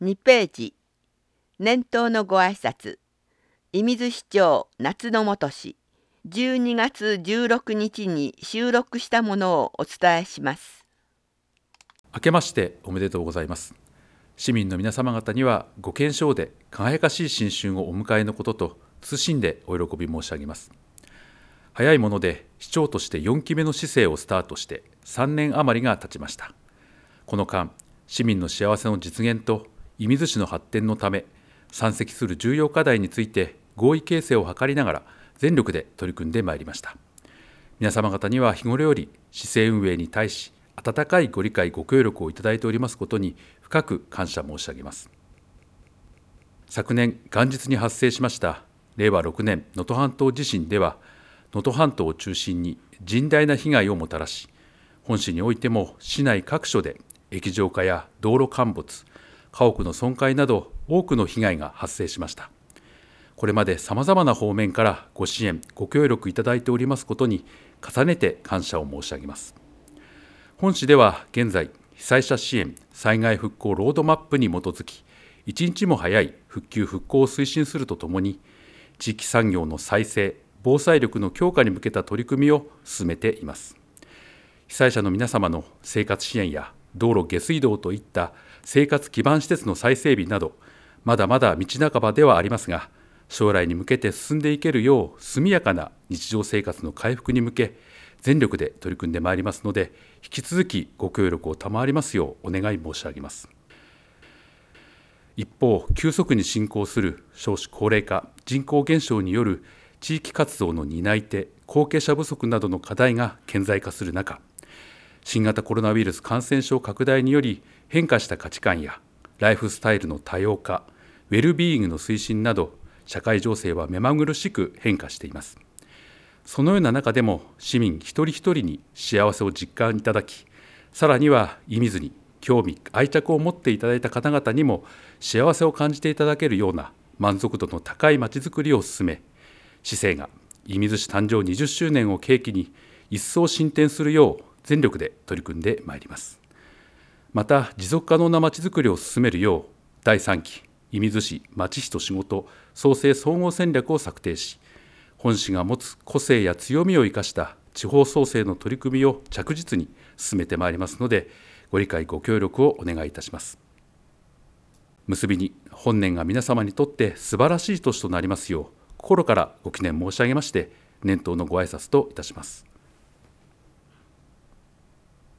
2ページ、年頭のご挨拶、射水市長夏の元氏、12月16日に収録したものをお伝えします。 明けましておめでとうございます。市民の皆様方にはご健勝で輝かしい新春をお迎えのことと謹んでお喜び申し上げます。早いもので市長として4期目の市政をスタートして3年余りが経ちました。この間、市民の幸せの実現と射水市の発展のため、山積する重要課題について合意形成を図りながら全力で取り組んでまいりました。皆様方には日頃より市政運営に対し温かいご理解ご協力をいただいておりますことに深く感謝申し上げます。昨年元日に発生しました令和6年能登半島地震では、能登半島を中心に甚大な被害をもたらし、本市においても市内各所で液状化や道路陥没、家屋の損壊など多くの被害が発生しました。これまでさまざまな方面からご支援ご協力いただいておりますことに重ねて感謝を申し上げます。本市では現在、被災者支援災害復興ロードマップに基づき、一日も早い復旧復興を推進するとともに、地域産業の再生、防災力の強化に向けた取り組みを進めています。被災者の皆様の生活支援や道路下水道といった生活基盤施設の再整備など、まだまだ道半ばではありますが、将来に向けて進んでいけるよう速やかな日常生活の回復に向け、全力で取り組んでまいりますので、引き続きご協力を賜りますようお願い申し上げます。一方、急速に進行する少子高齢化、人口減少による地域活動の担い手、後継者不足などの課題が顕在化する中、新型コロナウイルス感染症拡大により変化した価値観やライフスタイルの多様化、ウェルビーイングの推進など、社会情勢は目まぐるしく変化しています。そのような中でも市民一人一人に幸せを実感いただき、さらには射水に興味、愛着を持っていただいた方々にも幸せを感じていただけるような満足度の高いまちづくりを進め、市政が射水市誕生20周年を契機に一層進展するよう全力で取り組んでまいります。また、持続可能なまちづくりを進めるよう、第3期射水市まち人仕事創生総合戦略を策定し、本市が持つ個性や強みを生かした地方創生の取り組みを着実に進めてまいりますので、ご理解ご協力をお願いいたします。結びに、本年が皆様にとって素晴らしい年となりますよう、心からご祈念申し上げまして、年頭のご挨拶といたします。